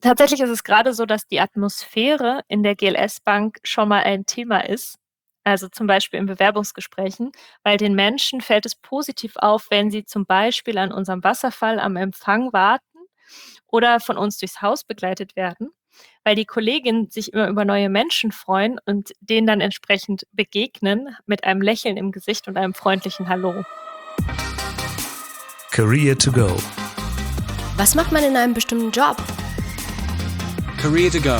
Tatsächlich ist es gerade so, dass die Atmosphäre in der GLS-Bank schon mal ein Thema ist, also zum Beispiel in Bewerbungsgesprächen, weil den Menschen fällt es positiv auf, wenn sie zum Beispiel an unserem Wasserfall am Empfang warten oder von uns durchs Haus begleitet werden, weil die Kolleginnen sich immer über neue Menschen freuen und denen dann entsprechend begegnen mit einem Lächeln im Gesicht und einem freundlichen Hallo. Career to go. Was macht man in einem bestimmten Job? Career to go.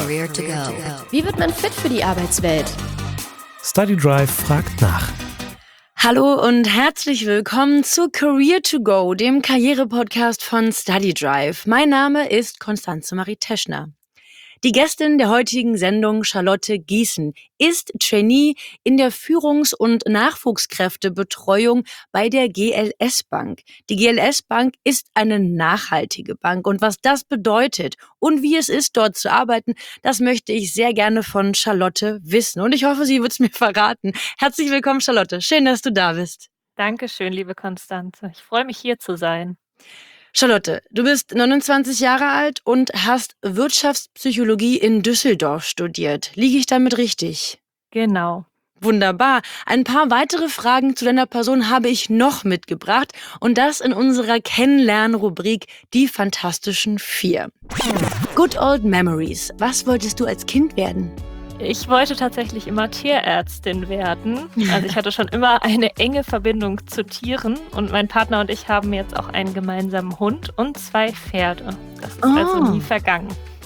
Wie wird man fit für die Arbeitswelt? Study Drive fragt nach. Hallo und herzlich willkommen zu Career to Go, dem Karriere-Podcast von Study Drive. Mein Name ist Constanze Marie Teschner. Die Gästin der heutigen Sendung, Charlotte Gießen, ist Trainee in der Führungs- und Nachwuchskräftebetreuung bei der GLS Bank. Die GLS Bank ist eine nachhaltige Bank und was das bedeutet und wie es ist, dort zu arbeiten, das möchte ich sehr gerne von Charlotte wissen. Und ich hoffe, sie wird es mir verraten. Herzlich willkommen, Charlotte. Schön, dass du da bist. Dankeschön, liebe Constanze. Ich freue mich, hier zu sein. Charlotte, du bist 29 Jahre alt und hast Wirtschaftspsychologie in Düsseldorf studiert. Liege ich damit richtig? Genau. Wunderbar. Ein paar weitere Fragen zu deiner Person habe ich noch mitgebracht und das in unserer Kennenlernrubrik Die Fantastischen Vier. Good Old Memories. Was wolltest du als Kind werden? Ich wollte tatsächlich immer Tierärztin werden. Also ich hatte schon immer eine enge Verbindung zu Tieren und mein Partner und ich haben jetzt auch einen gemeinsamen Hund und 2 Pferde. Das ist also nie vergangen.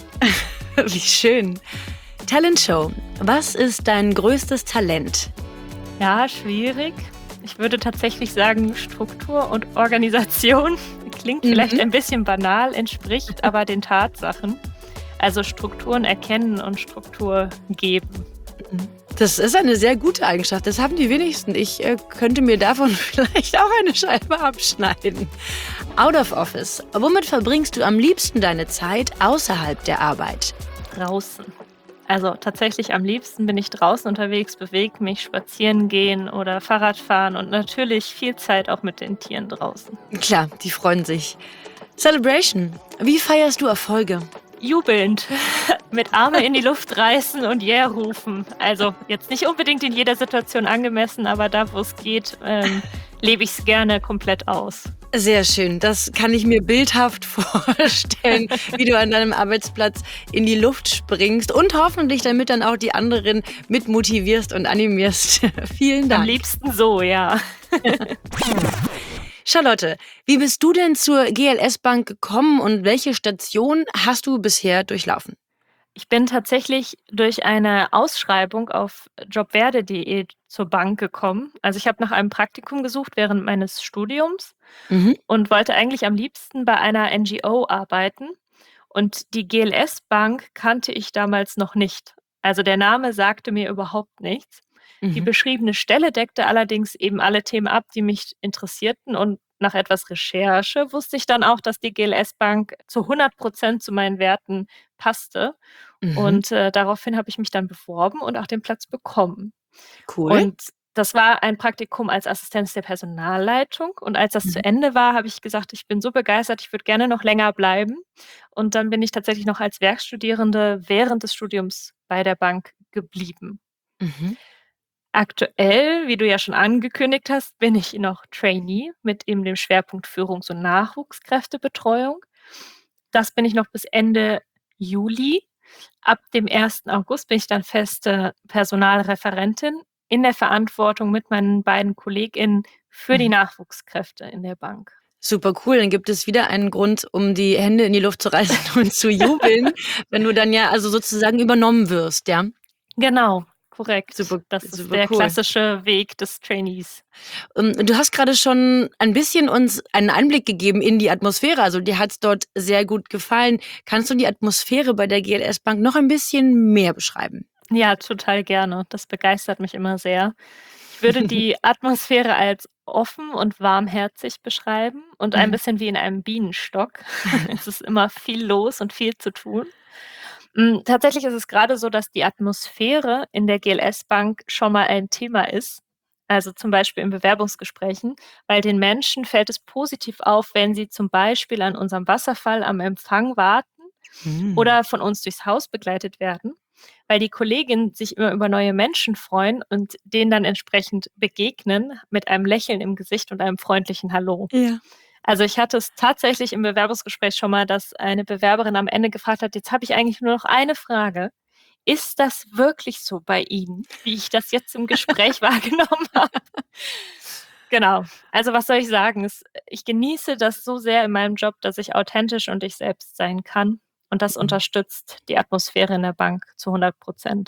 Wie schön. Talentshow. Was ist dein größtes Talent? Ja, schwierig. Ich würde tatsächlich sagen Struktur und Organisation. Klingt vielleicht ein bisschen banal, entspricht aber den Tatsachen. Also Strukturen erkennen und Struktur geben. Das ist eine sehr gute Eigenschaft. Das haben die wenigsten. Ich könnte mir davon vielleicht auch eine Scheibe abschneiden. Out of Office. Womit verbringst du am liebsten deine Zeit außerhalb der Arbeit? Draußen. Also tatsächlich am liebsten bin ich draußen unterwegs, bewege mich, spazieren gehen oder Fahrrad fahren und natürlich viel Zeit auch mit den Tieren draußen. Klar, die freuen sich. Celebration. Wie feierst du Erfolge? Jubelnd, mit Arme in die Luft reißen und Yeah rufen. Also jetzt nicht unbedingt in jeder Situation angemessen, aber da, wo es geht, lebe ich es gerne komplett aus. Sehr schön. Das kann ich mir bildhaft vorstellen, wie du an deinem Arbeitsplatz in die Luft springst und hoffentlich damit dann auch die anderen mit motivierst und animierst. Vielen Dank. Am liebsten so, ja. Charlotte, wie bist du denn zur GLS Bank gekommen und welche Station hast du bisher durchlaufen? Ich bin tatsächlich durch eine Ausschreibung auf jobverde.de zur Bank gekommen. Also ich habe nach einem Praktikum gesucht während meines Studiums und wollte eigentlich am liebsten bei einer NGO arbeiten. Und die GLS Bank kannte ich damals noch nicht. Also der Name sagte mir überhaupt nichts. Die beschriebene Stelle deckte allerdings eben alle Themen ab, die mich interessierten. Und nach etwas Recherche wusste ich dann auch, dass die GLS Bank zu 100% zu meinen Werten passte. Und daraufhin habe ich mich dann beworben und auch den Platz bekommen. Cool. Und das war ein Praktikum als Assistenz der Personalleitung. Und als das zu Ende war, habe ich gesagt, ich bin so begeistert, ich würde gerne noch länger bleiben. Und dann bin ich tatsächlich noch als Werkstudierende während des Studiums bei der Bank geblieben. Aktuell, wie du ja schon angekündigt hast, bin ich noch Trainee mit eben dem Schwerpunkt Führungs- und Nachwuchskräftebetreuung. Das bin ich noch bis Ende Juli. Ab dem 1. August bin ich dann feste Personalreferentin in der Verantwortung mit meinen beiden KollegInnen für die Nachwuchskräfte in der Bank. Super cool, dann gibt es wieder einen Grund, um die Hände in die Luft zu reißen und zu jubeln, wenn du dann ja also sozusagen übernommen wirst, ja? Genau, korrekt. Super, Das ist super der cool. klassische Weg des Trainees. Du hast gerade schon ein bisschen uns einen Einblick gegeben in die Atmosphäre. Also dir hat's dort sehr gut gefallen. Kannst du die Atmosphäre bei der GLS Bank noch ein bisschen mehr beschreiben? Ja, total gerne. Das begeistert mich immer sehr. Ich würde die Atmosphäre als offen und warmherzig beschreiben und ein bisschen wie in einem Bienenstock. Es ist immer viel los und viel zu tun. Tatsächlich ist es gerade so, dass die Atmosphäre in der GLS Bank schon mal ein Thema ist, also zum Beispiel in Bewerbungsgesprächen, weil den Menschen fällt es positiv auf, wenn sie zum Beispiel an unserem Wasserfall am Empfang warten oder von uns durchs Haus begleitet werden, weil die Kolleginnen sich immer über neue Menschen freuen und denen dann entsprechend begegnen mit einem Lächeln im Gesicht und einem freundlichen Hallo. Ja. Also ich hatte es tatsächlich im Bewerbungsgespräch schon mal, dass eine Bewerberin am Ende gefragt hat, jetzt habe ich eigentlich nur noch eine Frage. Ist das wirklich so bei Ihnen, wie ich das jetzt im Gespräch wahrgenommen habe? Genau. Also was soll ich sagen? Ich genieße das so sehr in meinem Job, dass ich authentisch und ich selbst sein kann. Und das unterstützt die Atmosphäre in der Bank zu 100%.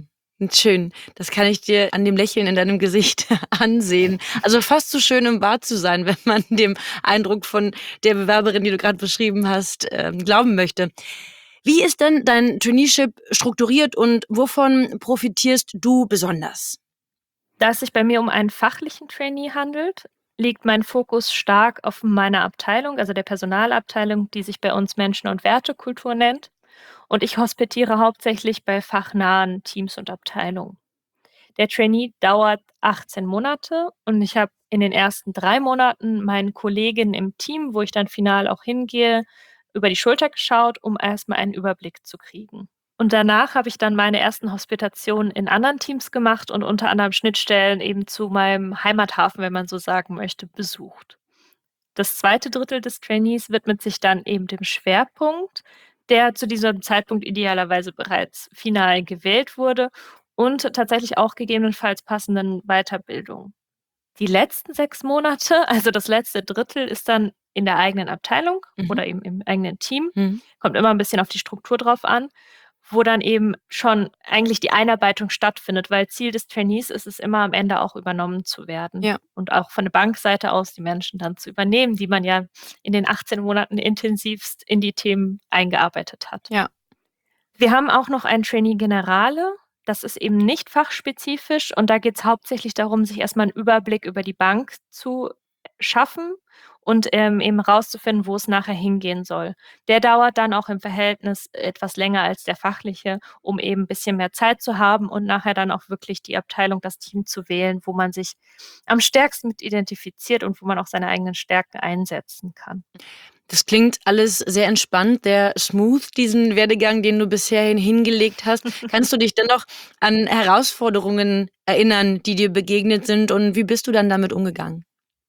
Schön. Das kann ich dir an dem Lächeln in deinem Gesicht ansehen. Also fast so schön, um wahr zu sein, wenn man dem Eindruck von der Bewerberin, die du gerade beschrieben hast, glauben möchte. Wie ist denn dein Traineeship strukturiert und wovon profitierst du besonders? Da es sich bei mir um einen fachlichen Trainee handelt, liegt mein Fokus stark auf meiner Abteilung, also der Personalabteilung, die sich bei uns Menschen- und Wertekultur nennt. Und ich hospitiere hauptsächlich bei fachnahen Teams und Abteilungen. Der Trainee dauert 18 Monate und ich habe in den ersten 3 Monaten meinen Kolleginnen im Team, wo ich dann final auch hingehe, über die Schulter geschaut, um erstmal einen Überblick zu kriegen. Und danach habe ich dann meine ersten Hospitationen in anderen Teams gemacht und unter anderem Schnittstellen eben zu meinem Heimathafen, wenn man so sagen möchte, besucht. Das zweite Drittel des Trainees widmet sich dann eben dem Schwerpunkt, der zu diesem Zeitpunkt idealerweise bereits final gewählt wurde und tatsächlich auch gegebenenfalls passenden Weiterbildungen. Die letzten 6 Monate, also das letzte Drittel, ist dann in der eigenen Abteilung oder eben im eigenen Team. Kommt immer ein bisschen auf die Struktur drauf an, wo dann eben schon eigentlich die Einarbeitung stattfindet, weil Ziel des Trainees ist es immer am Ende auch übernommen zu werden. Ja. Und auch von der Bankseite aus die Menschen dann zu übernehmen, die man ja in den 18 Monaten intensivst in die Themen eingearbeitet hat. Ja. Wir haben auch noch einen Trainee Generale. Das ist eben nicht fachspezifisch und da geht es hauptsächlich darum, sich erstmal einen Überblick über die Bank zu schaffen und, eben rauszufinden, wo es nachher hingehen soll. Der dauert dann auch im Verhältnis etwas länger als der fachliche, um eben 'n bisschen mehr Zeit zu haben und nachher dann auch wirklich die Abteilung, das Team zu wählen, wo man sich am stärksten mit identifiziert und wo man auch seine eigenen Stärken einsetzen kann. Das klingt alles sehr entspannt, sehr smooth, diesen Werdegang, den du bisher hingelegt hast. Kannst du dich dennoch an Herausforderungen erinnern, die dir begegnet sind und wie bist du dann damit umgegangen?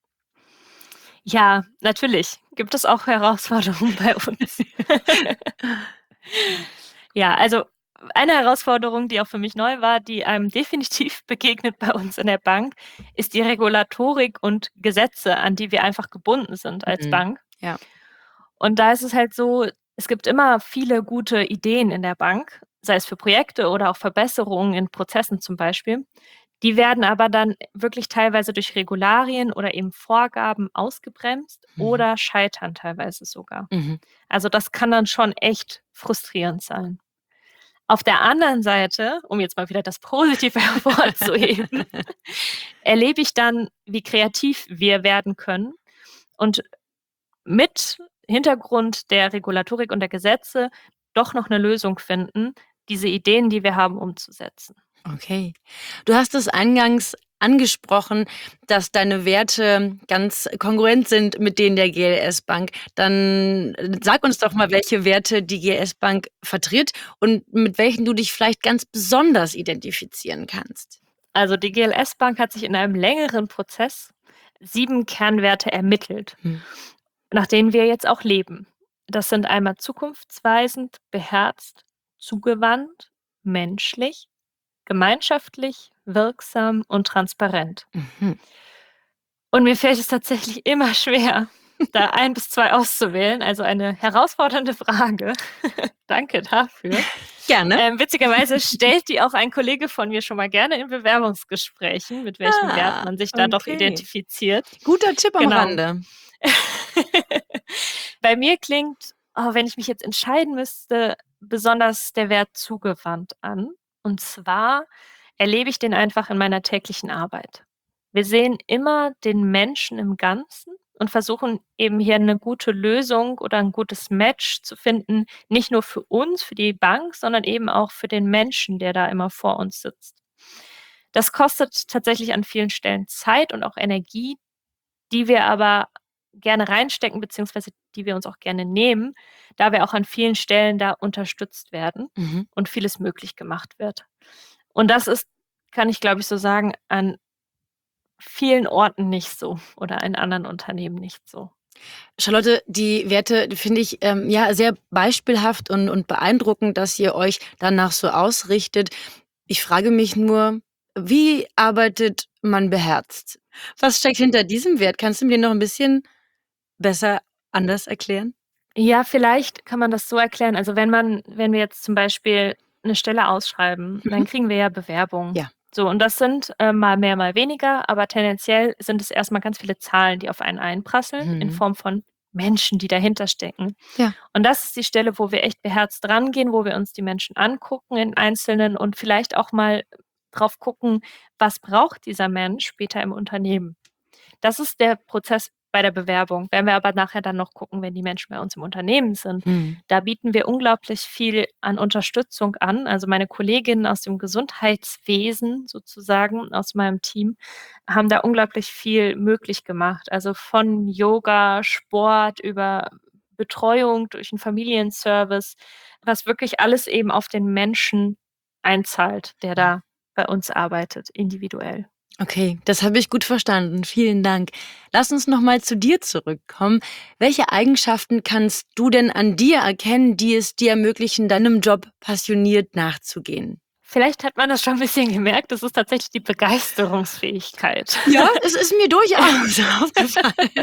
Ja, natürlich gibt es auch Herausforderungen bei uns. Ja, also eine Herausforderung, die auch für mich neu war, die einem definitiv begegnet bei uns in der Bank, ist die Regulatorik und Gesetze, an die wir einfach gebunden sind als Bank. Ja. Und da ist es halt so, es gibt immer viele gute Ideen in der Bank, sei es für Projekte oder auch Verbesserungen in Prozessen zum Beispiel. Die werden aber dann wirklich teilweise durch Regularien oder eben Vorgaben ausgebremst oder scheitern teilweise sogar. Also das kann dann schon echt frustrierend sein. Auf der anderen Seite, um jetzt mal wieder das Positive hervorzuheben, erlebe ich dann, wie kreativ wir werden können und mit Hintergrund der Regulatorik und der Gesetze doch noch 'ne Lösung finden, diese Ideen, die wir haben, umzusetzen. Okay. Du hast es eingangs angesprochen, dass deine Werte ganz kongruent sind mit denen der GLS Bank. Dann sag uns doch mal, welche Werte die GLS Bank vertritt und mit welchen du dich vielleicht ganz besonders identifizieren kannst. Also, die GLS Bank hat sich in einem längeren Prozess 7 Kernwerte ermittelt, nach denen wir jetzt auch leben. Das sind einmal zukunftsweisend, beherzt, zugewandt, menschlich, gemeinschaftlich, wirksam und transparent. Und mir fällt es tatsächlich immer schwer, da 1 bis 2 auszuwählen, also eine herausfordernde Frage. Danke dafür. Gerne. Witzigerweise stellt die auch ein Kollege von mir schon mal gerne in Bewerbungsgesprächen, mit welchem Wert man sich da doch okay. identifiziert. Guter Tipp am Genau. Rande. Bei mir klingt, wenn ich mich jetzt entscheiden müsste, besonders der Wert zugewandt an. Und zwar erlebe ich den einfach in meiner täglichen Arbeit. Wir sehen immer den Menschen im Ganzen und versuchen eben hier 'ne gute Lösung oder 'n gutes Match zu finden, nicht nur für uns, für die Bank, sondern eben auch für den Menschen, der da immer vor uns sitzt. Das kostet tatsächlich an vielen Stellen Zeit und auch Energie, die wir aber gerne reinstecken, beziehungsweise die wir uns auch gerne nehmen, da wir auch an vielen Stellen da unterstützt werden und vieles möglich gemacht wird. Und das ist, kann ich glaube ich so sagen, an vielen Orten nicht so oder in anderen Unternehmen nicht so. Charlotte, die Werte finde ich sehr beispielhaft und beeindruckend, dass ihr euch danach so ausrichtet. Ich frage mich nur, wie arbeitet man beherzt? Was steckt hinter diesem Wert? Kannst du mir noch ein bisschen besser anders erklären? Ja, vielleicht kann man das so erklären. Also, wenn wir jetzt zum Beispiel eine Stelle ausschreiben, dann kriegen wir ja Bewerbungen. Ja. So, und das sind, mal mehr, mal weniger, aber tendenziell sind es erst mal ganz viele Zahlen, die auf einen einprasseln in Form von Menschen, die dahinter stecken. Ja. Und das ist die Stelle, wo wir echt beherzt rangehen, wo wir uns die Menschen angucken in Einzelnen und vielleicht auch mal drauf gucken, was braucht dieser Mensch später im Unternehmen? Das ist der Prozess bei der Bewerbung. Wenn wir aber nachher dann noch gucken, wenn die Menschen bei uns im Unternehmen sind, da bieten wir unglaublich viel an Unterstützung an. Also, meine Kolleginnen aus dem Gesundheitswesen sozusagen, aus meinem Team, haben da unglaublich viel möglich gemacht. Also, von Yoga, Sport über Betreuung durch 'n Familienservice, was wirklich alles eben auf den Menschen einzahlt, der da bei uns arbeitet, individuell. Okay, das habe ich gut verstanden. Vielen Dank. Lass uns noch mal zu dir zurückkommen. Welche Eigenschaften kannst du denn an dir erkennen, die es dir ermöglichen, deinem Job passioniert nachzugehen? Vielleicht hat man das schon 'n bisschen gemerkt, das ist tatsächlich die Begeisterungsfähigkeit. Ja, es ist mir durchaus aufgefallen.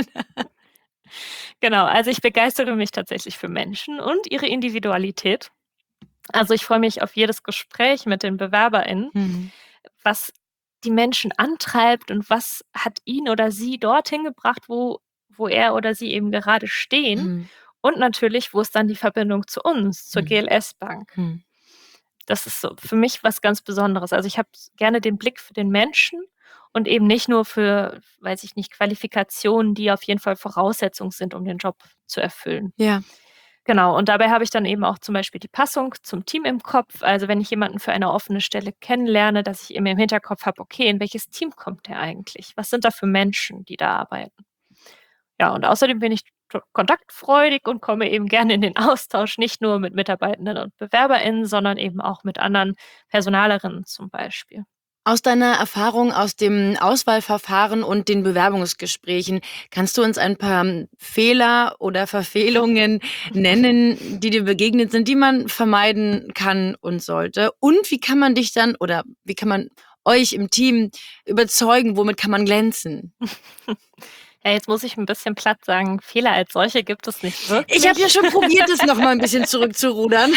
Genau, also ich begeistere mich tatsächlich für Menschen und ihre Individualität. Also, ich freue mich auf jedes Gespräch mit den BewerberInnen, was die Menschen antreibt und was hat ihn oder sie dorthin gebracht, wo er oder sie eben gerade stehen und natürlich, wo ist dann die Verbindung zu uns, zur GLS Bank. Das ist so für mich was ganz Besonderes. Also, ich habe gerne den Blick für den Menschen und eben nicht nur für, weiß ich nicht, Qualifikationen, die auf jeden Fall Voraussetzung sind, um den Job zu erfüllen. Ja. Genau, und dabei habe ich dann eben auch zum Beispiel die Passung zum Team im Kopf. Also, wenn ich jemanden für eine offene Stelle kennenlerne, dass ich eben im Hinterkopf habe: „Okay, in welches Team kommt der eigentlich? Was sind da für Menschen, die da arbeiten?“ Ja, und außerdem bin ich kontaktfreudig und komme eben gerne in den Austausch, nicht nur mit Mitarbeitenden und BewerberInnen, sondern eben auch mit anderen Personalerinnen zum Beispiel. Aus deiner Erfahrung aus dem Auswahlverfahren und den Bewerbungsgesprächen, kannst du uns ein paar Fehler oder Verfehlungen nennen, die dir begegnet sind, die man vermeiden kann und sollte? Und wie kann man dich dann oder wie kann man euch im Team überzeugen? Womit kann man glänzen? Ja, jetzt muss ich 'n bisschen platt sagen, Fehler als solche gibt es nicht wirklich. Ich habe ja schon probiert, es noch mal ein bisschen zurückzurudern.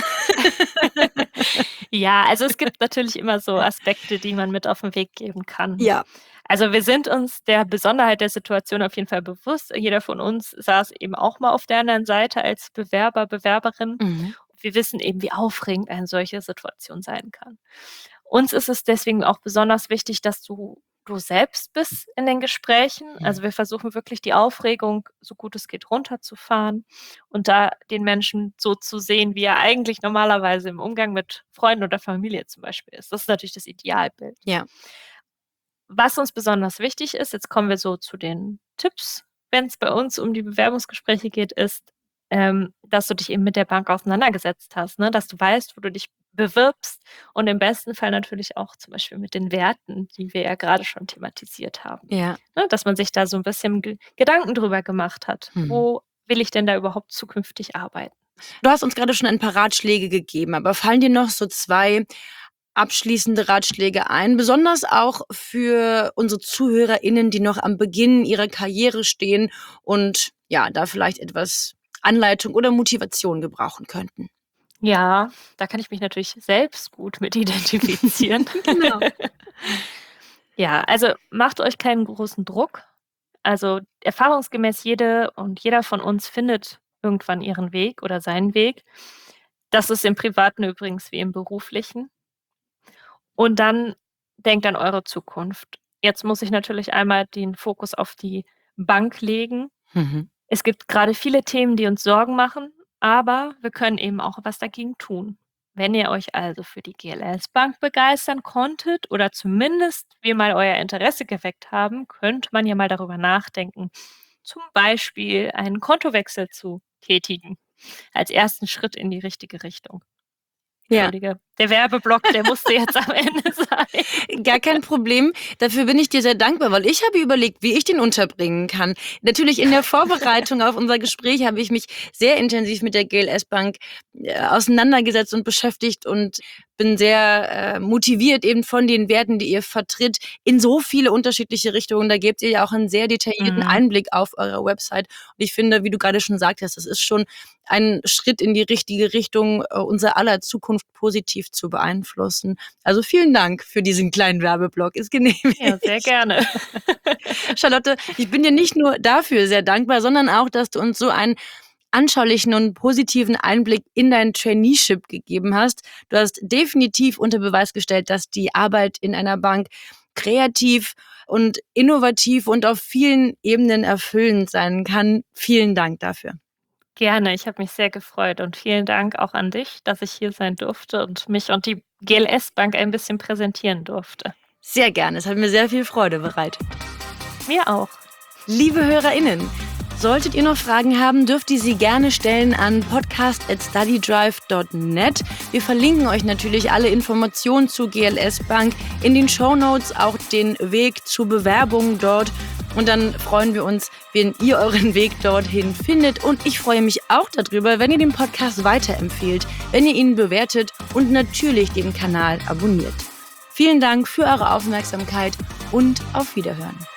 Ja, also es gibt natürlich immer so Aspekte, die man mit auf 'n Weg geben kann. Ja. Also, wir sind uns der Besonderheit der Situation auf jeden Fall bewusst. Jeder von uns saß eben auch mal auf der anderen Seite als Bewerber, Bewerberin. Wir wissen eben, wie aufregend eine solche Situation sein kann. Uns ist es deswegen auch besonders wichtig, dass du selbst bist in den Gesprächen. Also, wir versuchen wirklich die Aufregung, so gut es geht, runterzufahren und da den Menschen so zu sehen, wie er eigentlich normalerweise im Umgang mit Freunden oder Familie zum Beispiel ist. Das ist natürlich das Idealbild. Ja. Was uns besonders wichtig ist, jetzt kommen wir so zu den Tipps, wenn's bei uns um die Bewerbungsgespräche geht, ist, dass du dich eben mit der Bank auseinandergesetzt hast, ne? Dass du weißt, wo du dich bewirbst und im besten Fall natürlich auch zum Beispiel mit den Werten, die wir ja grade schon thematisiert haben, Ja. ne? Dass man sich da so 'n bisschen Gedanken drüber gemacht hat. Wo will ich denn da überhaupt zukünftig arbeiten? Du hast uns gerade schon ein paar Ratschläge gegeben, aber fallen dir noch so 2 abschließende Ratschläge ein, besonders auch für unsere ZuhörerInnen, die noch am Beginn ihrer Karriere stehen und ja, da vielleicht etwas Anleitung oder Motivation gebrauchen könnten? Ja, da kann ich mich natürlich selbst gut mit identifizieren. Genau. Ja, also macht euch keinen großen Druck. Also, erfahrungsgemäß jede und jeder von uns findet irgendwann ihren Weg oder seinen Weg. Das ist im Privaten übrigens wie im Beruflichen. Und dann denkt an eure Zukunft. Jetzt muss ich natürlich einmal den Fokus auf die Bank legen. Es gibt grade viele Themen, die uns Sorgen machen, aber wir können eben auch was dagegen tun. Wenn ihr euch also für die GLS Bank begeistern konntet oder zumindest wir mal euer Interesse geweckt haben, könnte man ja mal darüber nachdenken, zum Beispiel einen Kontowechsel zu tätigen, als ersten Schritt in die richtige Richtung. Entschuldige, der Werbeblock, der musste jetzt am Ende sein. Gar kein Problem. Dafür bin ich dir sehr dankbar, weil ich habe überlegt, wie ich den unterbringen kann. Natürlich in der Vorbereitung auf unser Gespräch habe ich mich sehr intensiv mit der GLS Bank auseinandergesetzt und beschäftigt und bin sehr motiviert eben von den Werten, die ihr vertritt, in so viele unterschiedliche Richtungen. Da gebt ihr ja auch einen sehr detaillierten Einblick auf eurer Website. Und ich finde, wie du gerade schon sagtest, das ist schon ein Schritt in die richtige Richtung, unser aller Zukunft positiv zu beeinflussen. Also vielen Dank für diesen kleinen Werbeblock. Ist genehmigt. Ja, sehr gerne. Charlotte, ich bin dir nicht nur dafür sehr dankbar, sondern auch, dass du uns so einen anschaulichen und positiven Einblick in dein Traineeship gegeben hast. Du hast definitiv unter Beweis gestellt, dass die Arbeit in einer Bank kreativ und innovativ und auf vielen Ebenen erfüllend sein kann. Vielen Dank dafür. Gerne, ich habe mich sehr gefreut und vielen Dank auch an dich, dass ich hier sein durfte und mich und die GLS Bank ein bisschen präsentieren durfte. Sehr gerne, es hat mir sehr viel Freude bereitet. Mir auch. Liebe HörerInnen, solltet ihr noch Fragen haben, dürft ihr sie gerne stellen an podcast@studydrive.net. Wir verlinken euch natürlich alle Informationen zu GLS Bank in den Shownotes, auch den Weg zur Bewerbung dort. Und dann freuen wir uns, wenn ihr euren Weg dorthin findet. Und ich freue mich auch darüber, wenn ihr den Podcast weiterempfehlt, wenn ihr ihn bewertet und natürlich den Kanal abonniert. Vielen Dank für eure Aufmerksamkeit und auf Wiederhören.